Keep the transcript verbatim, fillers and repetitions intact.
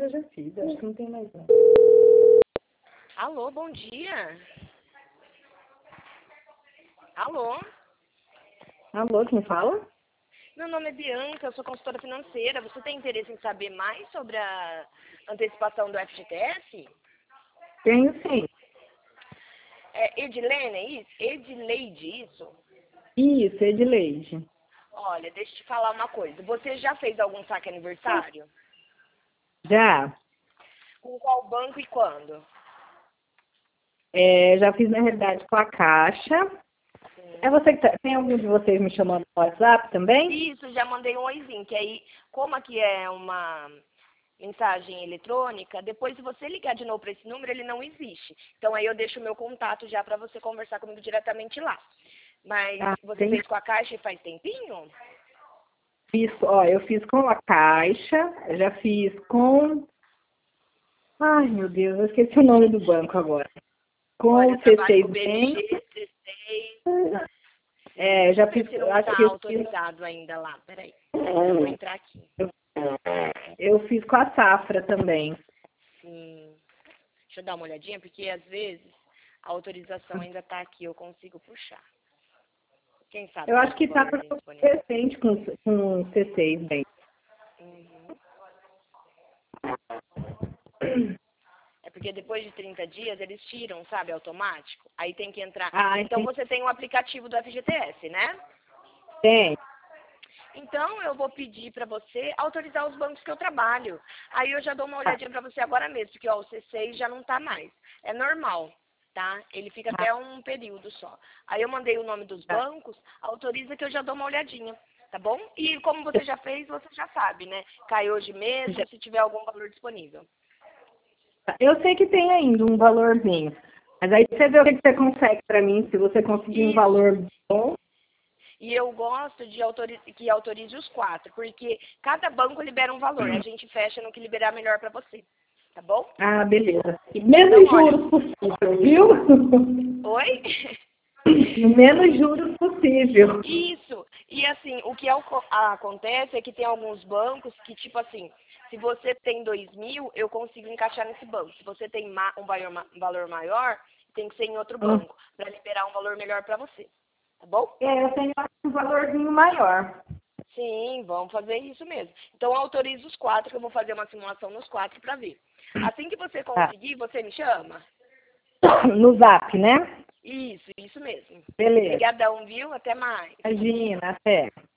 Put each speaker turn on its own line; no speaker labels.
eu já fiz, acho que não tem mais não.
Alô, bom dia. Alô?
Alô, quem fala?
Meu nome é Bianca, eu sou consultora financeira. Você tem interesse em saber mais sobre a antecipação do F G T S?
Tenho sim.
É Edilene, é isso? Edileide, isso?
Isso, Edileide.
Olha, deixa eu te falar uma coisa. Você já fez algum saque aniversário?
Já.
Com qual banco e quando?
É, já fiz, na realidade, com a Caixa.
Sim.
É você que tá, tem algum de vocês me chamando no WhatsApp também?
Isso, já mandei um oizinho, que aí, como aqui é uma mensagem eletrônica, depois se você ligar de novo para esse número, ele não existe. Então aí eu deixo o meu contato já para você conversar comigo diretamente lá. Mas
Ah,
você
tem.
fez com a Caixa e faz tempinho?
Fiz, ó, eu fiz com a Caixa, já fiz com... Ai, meu Deus, eu esqueci o nome do banco agora. Com
Olha, eu
o C
trabalho com
seis
o B M
Bank.
G, C seis.
É, já
Deixa eu
fiz,
ver se não
acho
está
que eu fiz,
autorizado ainda lá. Peraí. Eu vou entrar aqui.
eu fiz com a Safra também.
Sim. Deixa eu dar uma olhadinha, porque às vezes a autorização ainda está aqui, eu consigo puxar. Quem sabe
Eu
tem
acho
algum
que tá
valorzinho disponível.
recente com, com o C seis Bank.
Uhum. É porque depois de trinta dias eles tiram, sabe, automático. Aí tem que entrar.
Ah,
Então
entendi.
você tem o aplicativo do F G T S, né?
Tem.
Então eu vou pedir para você autorizar os bancos que eu trabalho. Aí eu já dou uma
Ah,
olhadinha para você agora mesmo, porque ó, o C seis já não tá mais. É normal, tá? Ele fica
ah,
até um período só. Aí eu mandei o nome dos
tá.
bancos, autoriza que eu já dou uma olhadinha, tá bom? E como você já fez, você já sabe, né? Cai hoje mesmo,
Já-
se tiver algum valor disponível.
Eu sei que tem ainda um valorzinho. Mas aí você vê o que que você consegue para mim, se você conseguir um
Isso.
valor bom.
E eu gosto de autori que autorize os quatro, porque cada banco libera um valor. A gente fecha no que liberar melhor para você. Tá bom?
Ah, beleza. E
Então,
menos
olha.
juros possível, viu?
Oi?
Menos juros possível.
Isso. E assim, o que alco- acontece é que tem alguns bancos que, tipo assim, se você tem dois mil, eu consigo encaixar nesse banco. Se você tem ma- um valor, ma- um valor maior, tem que ser em outro
Hum.
banco, para liberar um valor melhor para você. Tá bom?
É, eu tenho um valorzinho maior.
Sim, vamos fazer isso mesmo. Então autorize os quatro, que eu vou fazer uma simulação nos quatro para ver. Assim que você
Tá.
conseguir, você me chama?
No Zap, né?
Isso, isso mesmo.
Beleza.
Obrigadão, viu? Até mais.
Imagina, até.